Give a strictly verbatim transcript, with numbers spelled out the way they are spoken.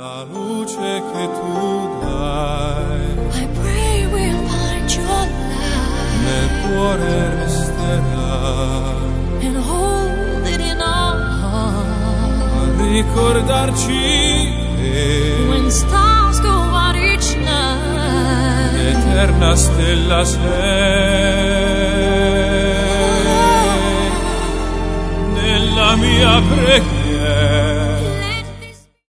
la luce che tu dai I pray we'll find your light nel cuore resterà, and hold it in our heart. a ricordarci che When stars go out each night, l'eterna stella sei nella mia preghiera.